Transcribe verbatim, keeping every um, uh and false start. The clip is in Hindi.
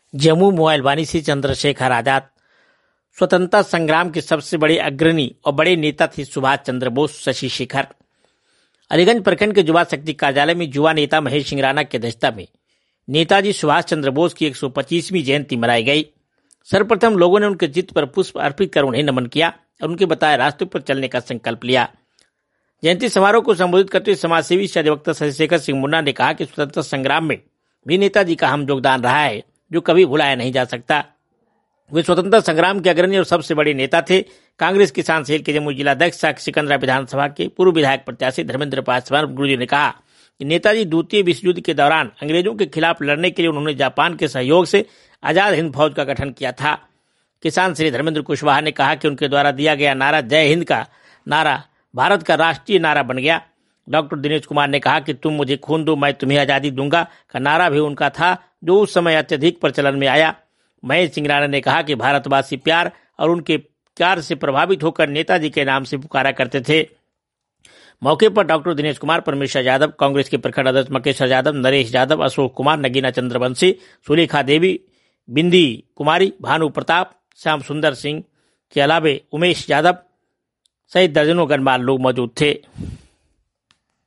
जम्मू मोबाइलवानी से चंद्रशेखर आजाद। स्वतंत्रता संग्राम के सबसे बड़े अग्रणी और बड़े नेता थे सुभाष चंद्र बोस। शशि शेखर। अलीगंज प्रखंड के युवा शक्ति कार्यालय में युवा नेता महेश सिंह राणा की अध्यक्षता में नेताजी सुभाष चंद्र बोस की एक सौ पच्चीसवीं जयंती मनाई गई। सर्वप्रथम लोगों ने उनके चित्र पर पुष्प अर्पित कर उन्हें नमन किया और उनके बताए रास्ते पर चलने का संकल्प लिया। जयंती समारोह को संबोधित करते हुए समाजसेवी सह अधिवक्ता शशि शेखर सिंह मुन्ना ने कहा कि स्वतंत्रता संग्राम में भी नेताजी का अहम योगदान रहा है जो कभी भुलाया नहीं जा सकता। वे स्वतंत्रता संग्राम के अग्रणी और सबसे बड़े नेता थे। कांग्रेस किसान सेल के जम्मू जिलाध्यक्ष सिकंदरा विधानसभा के पूर्व विधायक प्रत्याशी धर्मेंद्र पासवान गुरुजी ने कहा कि नेताजी द्वितीय विश्व युद्ध के दौरान अंग्रेजों के खिलाफ लड़ने के लिए उन्होंने जापान के सहयोग से आजाद हिंद फौज का गठन किया था। किसान श्री धर्मेंद्र कुशवाहा ने कहा कि उनके द्वारा दिया गया नारा जय हिंद का नारा भारत का राष्ट्रीय नारा बन गया। डॉक्टर दिनेश कुमार ने कहा कि तुम मुझे खून दो मैं तुम्हें आजादी दूंगा का नारा भी उनका था जो उस समय अत्यधिक प्रचलन में आया। महेश सिंह राणा ने कहा कि भारतवासी प्यार और उनके प्यार से प्रभावित होकर नेताजी के नाम से पुकारा करते थे। मौके पर डॉक्टर दिनेश कुमार, परमेश्वर यादव, कांग्रेस के प्रखंड अध्यक्ष मकेश्वर यादव, नरेश यादव, अशोक कुमार, नगीना चंद्रवंशी, सुलेखा देवी, बिंदी कुमारी, भानु प्रताप, श्याम सुंदर सिंह के अलावे उमेश यादव सहित दर्जनों गणमान्य लोग मौजूद थे।